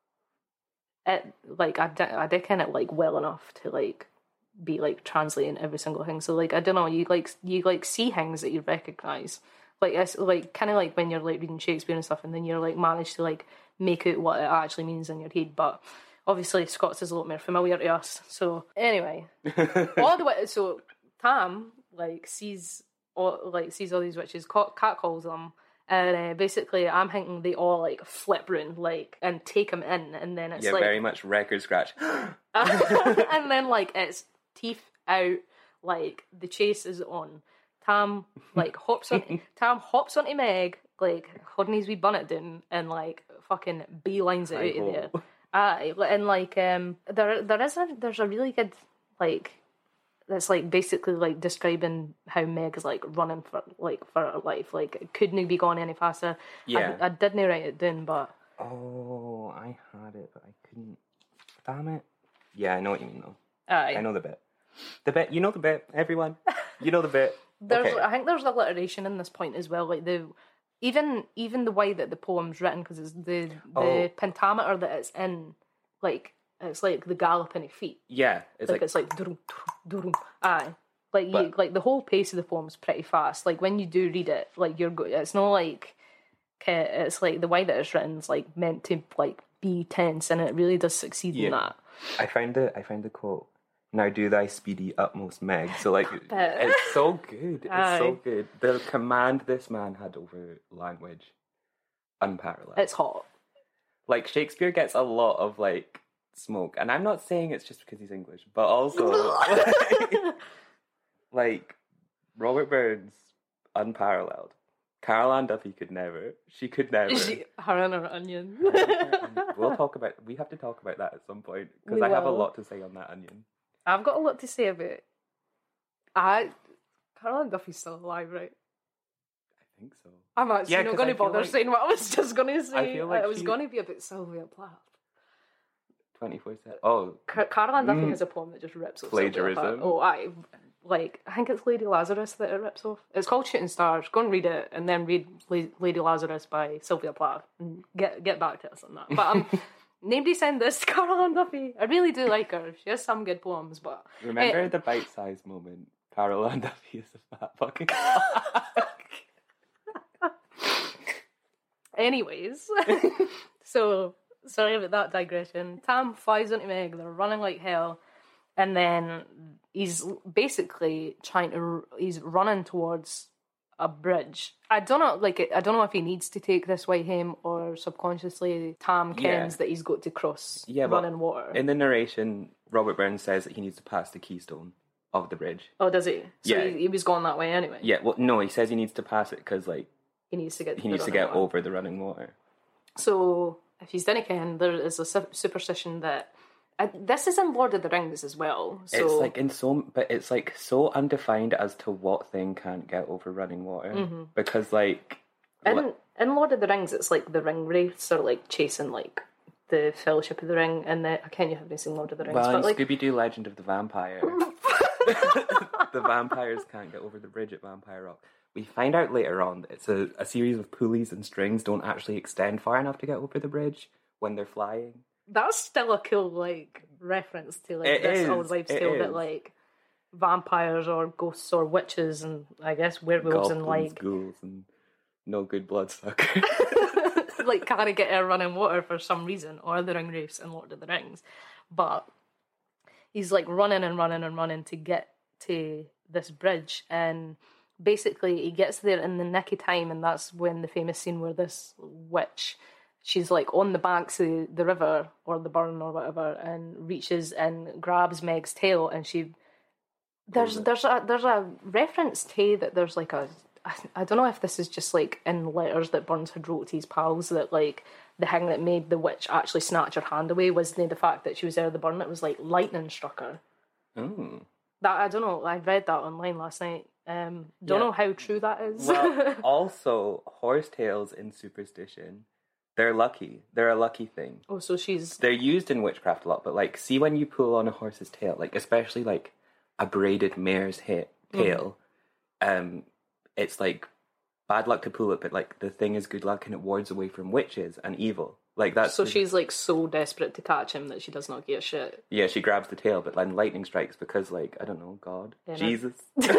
it like I did I did kind of like well enough to like be like translating every single thing. So like I don't know, you like you like see things that you recognize. Like it's like kind of like when you're like reading Shakespeare and stuff, and then you're like manage to like make out what it actually means in your head. But obviously Scots is a lot more familiar to us. So anyway, all the way. So Tam like sees all like sees all these witches. Cat calls them, and uh, basically I'm thinking they all like flip round like and take him in, and then it's Yeah, like very much record scratch. and then like it's teeth out, like the chase is on. Tam like hops on Tam hops onto Meg, like holding his wee bonnet down, and like fucking beelines it out of there. Aye, and like um, there there is a there's a really good like that's like basically like describing how Meg is like running for like for her life. Like it couldn't be going any faster. Yeah. I, I didn't write it down, but Oh, I had it, but I couldn't. Damn it. Yeah, I know what you mean though. aye. I know the bit. The bit, you know the bit, everyone. You know the bit. There's, Okay. I think there's alliteration in this point as well. Like the even even the way that the poem's written, because it's the the Oh. pentameter that it's in, like it's like the galloping of feet. Yeah, it's Like, like, it's like durum, durum, durum. Aye. Like you, But- like the whole pace of the poem's pretty fast. Like when you do read it, like you're go- it's not like ca- it's like the way that it's written is like meant to like be tense, and it really does succeed in Yeah. that. I found the I found the quote. Now do thy speedy utmost, Meg. So like, it. it's so good. It's Aye. so good. The command this man had over language, unparalleled. It's hot. Like Shakespeare gets a lot of like smoke, and I'm not saying it's just because he's English, but also like, like Robert Burns, unparalleled. Carol Ann Duffy could never. She could never. She, her and her onion. We'll talk about. We have to talk about that at some point because We I have a will. lot to say on that onion. I've got a lot to say about it. I Caroline Duffy's still alive, right? I think so. I'm actually Yeah, not 'cause going I to feel bother like- saying what I was just going to say. feel like it was she- going to be about Sylvia Plath. Twenty-four seven. Oh, Car- Caroline Duffy Mm. has a poem that just rips off Sylvia Plagiarism. Plath. Oh, I like. I think it's Lady Lazarus that it rips off. It's called Shooting Stars. Go and read it, and then read La- Lady Lazarus by Sylvia Plath, and get get back to us on that. But um, nobody send this to Caroline Duffy. I really do like her. She has some good poems, but remember Eh, the bite-sized moment? Carol Ann Duffy is a fat fucking. Anyways, so sorry about that digression. Tam flies into Meg. They're running like hell, and then he's basically trying to. He's running towards a bridge. I don't know. Like I don't know if he needs to take this way home or subconsciously Tam kens Yeah. that he's got to cross Yeah, but running water. In the narration, Robert Burns says that he needs to pass the keystone of the bridge. Oh, does he? So Yeah. he, he was going that way anyway. Yeah, well, no, he says he needs to pass it because like He needs to get. he the needs to running get water. over the running water. So, if he's done again, there is a su- superstition that uh, this is in Lord of the Rings as well. So, It's like in so, but it's like so undefined as to what thing can't get over running water Mm-hmm. because like in li- in Lord of the Rings, it's like the ring wraiths are like chasing like the Fellowship of the Ring, and the, I can't you haven't seen Lord of the Rings, well, in but like Scooby Doo Legend of the Vampire, the vampires can't get over the bridge at Vampire Rock. We find out later on that it's a, a series of pulleys and strings don't actually extend far enough to get over the bridge when they're flying. that's still a cool like reference to like It this is, old wives' it tale that is. like vampires or ghosts or witches and I guess werewolves and Goblins, like ghouls, and no good bloodsucker. like can't get air running water for some reason, or the ring wraiths in Lord of the Rings. But he's like running and running and running to get to this bridge, and basically he gets there in the nick of time, and that's when the famous scene where this witch, she's like on the banks of the river or the burn or whatever, and reaches and grabs Meg's tail, and she there's there's a there's a reference to that there's like a I, I don't know if this is just like in letters that Burns had wrote to his pals that like the thing that made the witch actually snatch her hand away wasn't the fact that she was there at the burn, it was like lightning struck her. Oh. That I don't know, I read that online last night. Um don't Yeah. know how true that is. Well, also, horsetails in superstition, they're lucky. They're a lucky thing. Oh, so she's They're used in witchcraft a lot, but like, see when you pull on a horse's tail, like especially like a braided mare's hit tail, um, it's like bad luck to pull it, but like the thing is good luck and it wards away from witches and evil. Like that's so the- she's like so desperate to catch him that she does not give a shit. yeah, she grabs the tail, but then lightning strikes because like I don't know, God, Yeah, no. Jesus.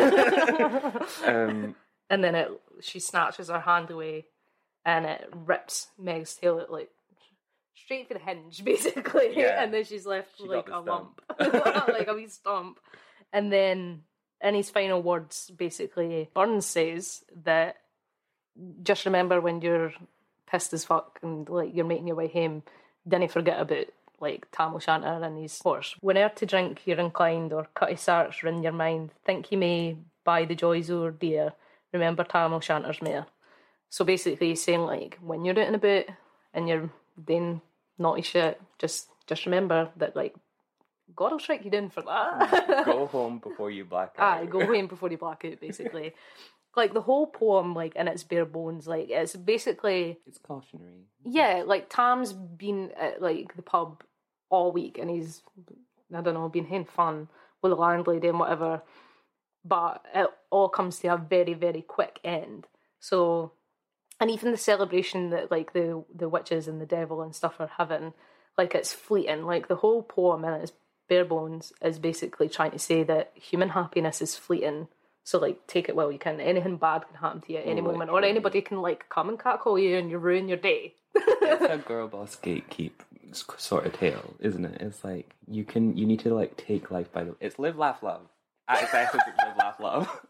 um, And then it she snatches her hand away and it rips Meg's tail at like straight for the hinge basically. Yeah. And then she's left She with got like the a lump. Like a wee stump. And then in his final words, basically, Burns says that just remember when you're pissed as fuck and like you're making your way home, dinna forget about like Tam O'Shanter and his horse. Whene'er to drink you're inclined or cut his sarks in your mind, think you may buy the joys o'er dear, remember Tam O'Shanter's mare. So basically he's saying like when you're out and about and you're doing naughty shit, just just remember that like God will strike you down for that. go home before you black out. Aye, go home before you black out, basically. Like, the whole poem, like, in its bare bones, like, it's basically... It's cautionary. Yeah, like, Tam's been at, like, the pub all week, and he's, I don't know, been having fun with the landlady and whatever. But it all comes to a very, very quick end. So, and even the celebration that like the the witches and the devil and stuff are having, like it's fleeting. Like the whole poem in its bare bones is basically trying to say that human happiness is fleeting. So like take it while you can. Anything bad can happen to you at any Literally. moment, or anybody can like come and catcall you and you ruin your day. It's a girl boss gatekeep sort of tale, isn't it? It's like you can you need to like take life by the. It's live, laugh, love. At its essence, it's live, laugh, love.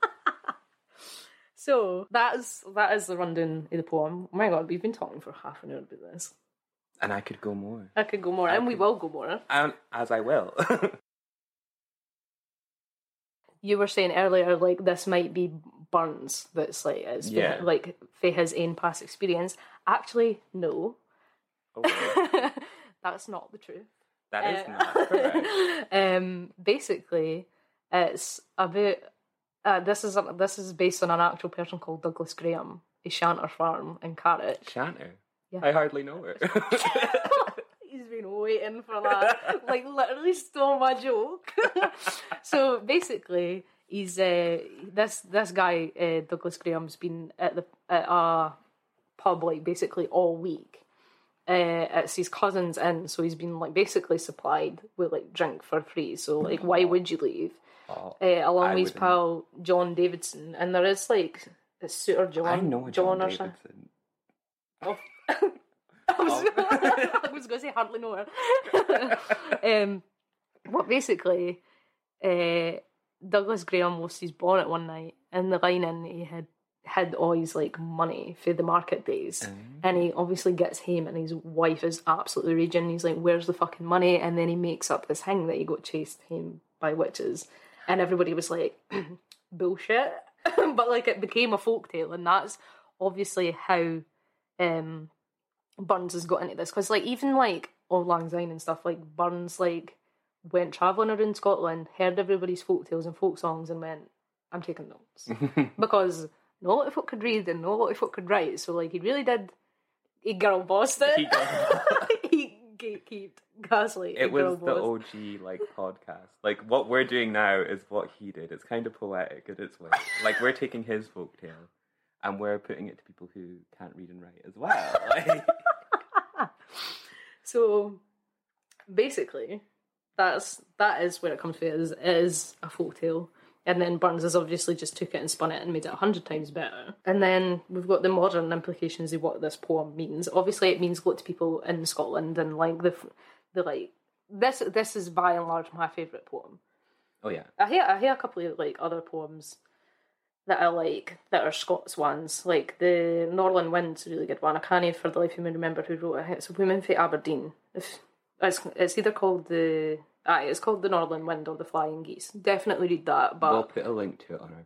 So that's that is the rundown of the poem. Oh my god, we've been talking for half an hour about this. And I could go more. I could go more, I and we could- will go more. And as I will. You were saying earlier, like this might be Burns. That's like it's Yeah. for, like for his own past experience. Actually, no, Okay. that's not the truth. That is Uh, not correct. um, basically, it's about uh, this is a, this is based on an actual person called Douglas Graham, a Shanter farm in Carrick. Shanter. Yeah. I hardly know her. He's been waiting for that. Like, literally stole my joke. So, basically, he's, uh, this this guy, uh, Douglas Graham's been at the at a pub, like, basically all week. Uh, it's his cousin's in, so he's been, like, basically supplied with, like, drink for free. So, like, why would you leave? Oh, Uh, along I with his wouldn't. pal, John Davidson. And there is, like, a suitor John. I know a John, or something. Davidson. Oh. I was, I was going to say hardly know her. um, but basically, uh, Douglas Graham lost his bonnet one night, and the line in he had had all his like money for the market days, Mm. and he obviously gets home, and his wife is absolutely raging. He's like, "Where's the fucking money?" And then he makes up this thing that he got chased home by witches, and everybody was like, "Bullshit!" But like it became a folktale, and that's obviously how. Um, Burns has got into this because, like, even like Auld Lang Syne and stuff, like Burns like went travelling around Scotland, heard everybody's folk tales and folk songs, and went, "I'm taking notes," because no lot of folk could read and no lot of folk could write. So, like, he really did. He girl bossed it. He got- He gatekeeped Gaslight. It girl was the boss. O G like podcast. Like what we're doing now is what he did. It's kind of poetic in its way. Like we're taking his folktale and we're putting it to people who can't read and write as well. Like, So basically, that's that is where it comes from. It is, it is a folktale, and then Burns has obviously just took it and spun it and made it a hundred times better. And then we've got the modern implications of what this poem means. Obviously, it means a lot to people in Scotland, and like the the like this this is by and large my favourite poem. oh yeah. I hear I hear a couple of like other poems that I like that are Scots ones. Like the Northern Wind's a really good one. I can't for the life of me remember who wrote it. It's a woman from Aberdeen. If it's, it's either called the aye, it's called the Northern Wind or the Flying Geese. Definitely read that. But We'll put a link to it on our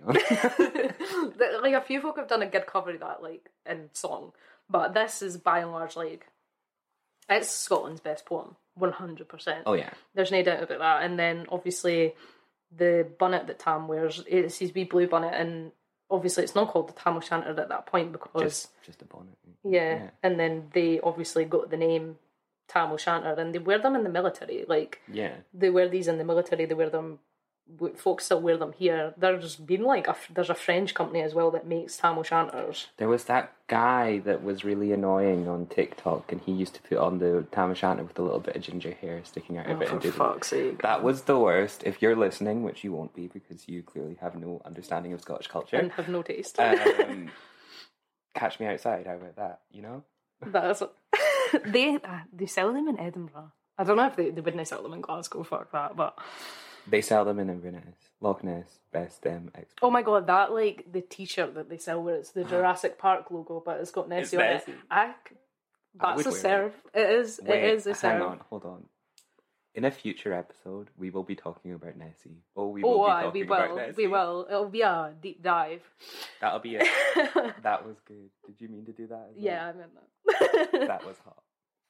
Patreon. The- like a few folk have done a good cover of that, like in song. But this is by and large like it's Scotland's best poem, one hundred percent. oh yeah. There's no doubt about that. And then obviously the bonnet that Tam wears, it's his wee blue bonnet, and obviously it's not called the Tam O'Shanter at that point because Just just a bonnet. yeah, and then they obviously got the name Tam O'Shanter, and they wear them in the military. Like Yeah. they wear these in the military. They wear them. Folks still wear them here. There's been like a, there's a French company as well that makes Tam O'Shanters. There was that guy that was really annoying on TikTok, and he used to put on the Tam O'Shanter with a little bit of ginger hair sticking out of Oh, it. for and did fuck's sake! That was the worst. If you're listening, which you won't be because you clearly have no understanding of Scottish culture, And have no taste. um, catch me outside. How about that? You know? That's they uh, they sell them in Edinburgh. I don't know if they, they wouldn't sell them in Glasgow. Fuck that, but. They sell them in Inverness, Loch Ness, Best um, Expo. Oh my god, that like the T-shirt that they sell where it's the Jurassic Park logo, but it's got Nessie on Nessie. it. I, c- I that's would a wear serve. It is. Wait, it is a hang serve. on, hold on. In a future episode, we will be talking about Nessie. Oh, we will Oh, be aye, talking we about will. Nessie. We will. It'll be a deep dive. That'll be it. That was good. Did you mean to do that as well? Yeah, I meant that. That was hot.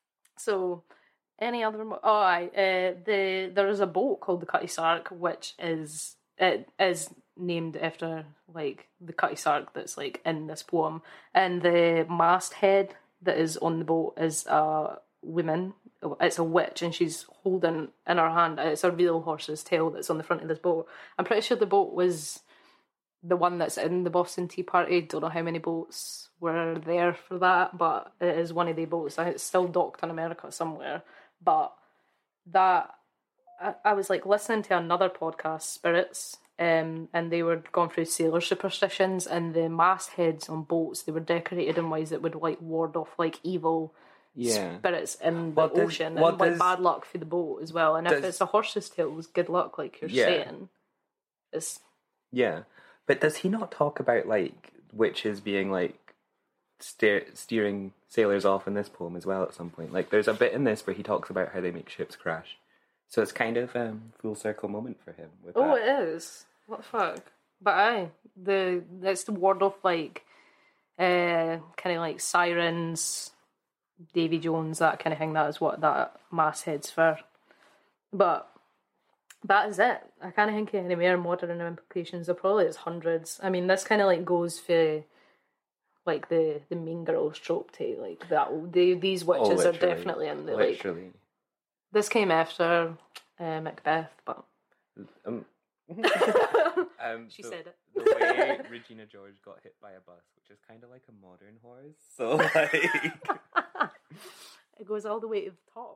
So, any other? Mo- oh, aye. Uh, the there is a boat called the Cutty Sark, which is it is named after like the Cutty Sark that's like in this poem, and the masthead that is on the boat is a woman it's a witch, and she's holding in her hand, it's a real horse's tail that's on the front of this boat. I'm pretty sure the boat was the one that's in the Boston Tea Party. Don't know how many boats were there for that, but it is one of the boats. It's still docked in America somewhere. But that, I, I was like listening to another podcast, Spirits, um, and they were going through sailor superstitions, and the mastheads on boats, they were decorated in ways that would like ward off like evil Yeah. spirits in the What does- ocean, what and like does- bad luck for the boat as well. And if does- it's a horse's tail, it was good luck, like you're Yeah. saying. It's Yeah. But does he not talk about, like, witches being, like, steer- steering sailors off in this poem as well at some point? Like, there's a bit in this where he talks about how they make ships crash. So it's kind of um full circle moment for him. With oh, that. it is. What the fuck? But aye, the it's the ward off like, uh, kind of like sirens, Davy Jones, that kind of thing. That is what that masthead's for. But that is it. I can't think of any more modern implications. There probably is hundreds. I mean, this kind of like goes for like the the mean girls trope too. Like that, they, these witches Oh, are literally. definitely in the like. Literally. This came after uh, Macbeth, but Um, um, she the- said it. The way Regina George got hit by a bus, which is kind of like a modern horse. So, like... It goes all the way to the top.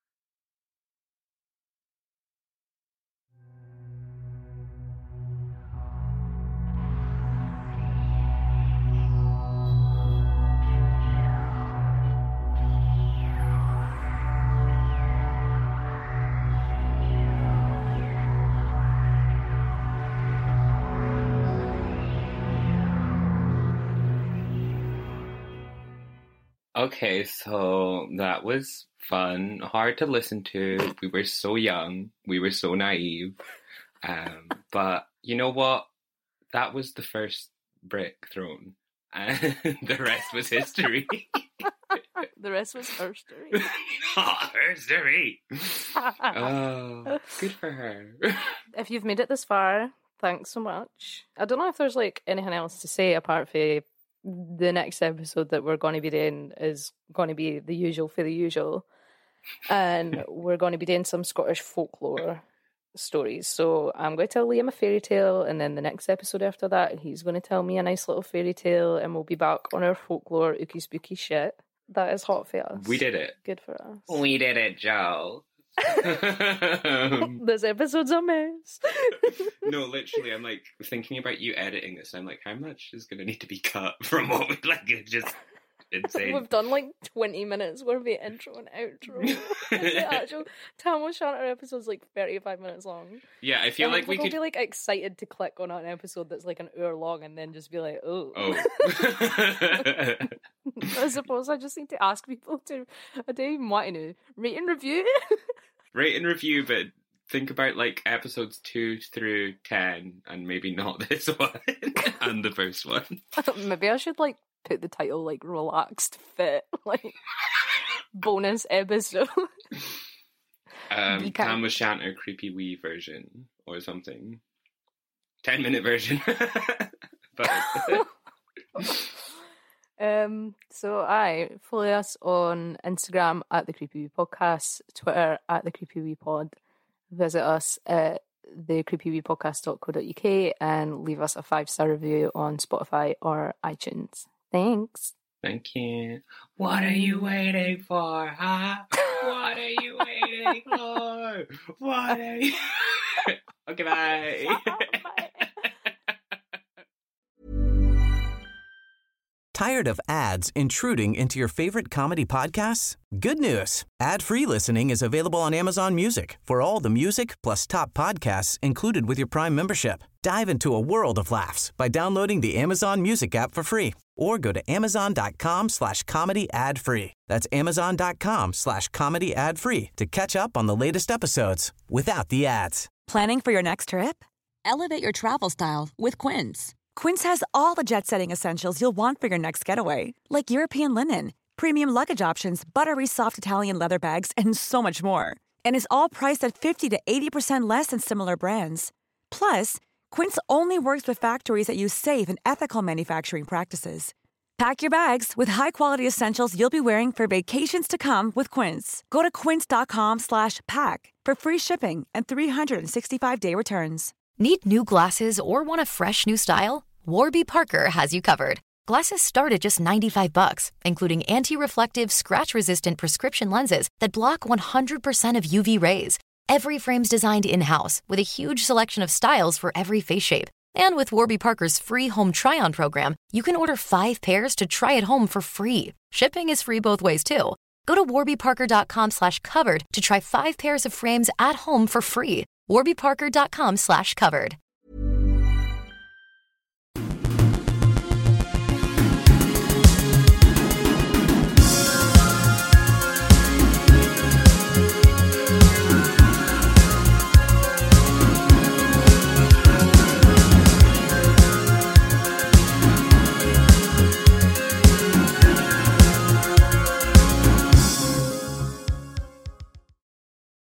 Okay, so that was fun. Hard to listen to. We were so young. We were so naive. Um, but you know what? That was the first brick thrown. And the rest was history. The rest was history. Oh, history. Oh, good for her. If you've made it this far, thanks so much. I don't know if there's like anything else to say apart from the next episode that we're going to be doing is going to be the usual for the usual. And we're going to be doing some Scottish folklore stories. So I'm going to tell Liam a fairy tale, and then the next episode after that, he's going to tell me a nice little fairy tale, and we'll be back on our folklore ooky spooky shit. That is hot for us. We did it. Good for us. We did it, Joe. This episode's a mess. No, literally, I'm like thinking about you editing this. I'm like, how much is going to need to be cut from what we like? It's just insane. We've done like twenty minutes worth of the intro and outro. The actual Tam O'Shanter episode's like thirty-five minutes long. Yeah, I feel And like we people could. be like excited to click on an episode that's like an hour long and then just be like, oh. Oh. I suppose I just need to ask people to. I don't even want to know. Rate and review. Rate and review, but think about like episodes two through ten, and maybe not this one and the first one. Maybe I should like put the title like relaxed fit, like bonus episode. Um, You can't- Tam O'Shanter creepy wee version or something. Ten minute version. But Um, so I follow us on Instagram at the Creepy Wee Podcast, Twitter at the Creepy Wee Pod. Visit us at the creepy wee podcast dot co dot uk and leave us a five star review on Spotify or iTunes. Thanks. thank you. What are you waiting for, huh? What are you waiting for? What are you? Okay, bye. Tired of ads intruding into your favorite comedy podcasts? Good news. Ad-free listening is available on Amazon Music for all the music plus top podcasts included with your Prime membership. Dive into a world of laughs by downloading the Amazon Music app for free or go to amazon.com slash comedy ad free. That's amazon.com slash comedy ad free to catch up on the latest episodes without the ads. Planning for your next trip? Elevate your travel style with Quince. Quince has all the jet-setting essentials you'll want for your next getaway, like European linen, premium luggage options, buttery soft Italian leather bags, and so much more. And is all priced at fifty to eighty percent less than similar brands. Plus, Quince only works with factories that use safe and ethical manufacturing practices. Pack your bags with high-quality essentials you'll be wearing for vacations to come with Quince. Go to quince.com slash pack for free shipping and three sixty-five day returns. Need new glasses or want a fresh new style? Warby Parker has you covered. Glasses start at just ninety-five bucks, including anti-reflective, scratch-resistant prescription lenses that block one hundred percent of U V rays. Every frame's designed in-house with a huge selection of styles for every face shape. And with Warby Parker's free home try-on program, you can order five pairs to try at home for free. Shipping is free both ways, too. Go to warbyparker.com slash covered to try five pairs of frames at home for free. warbyparker.com slash covered.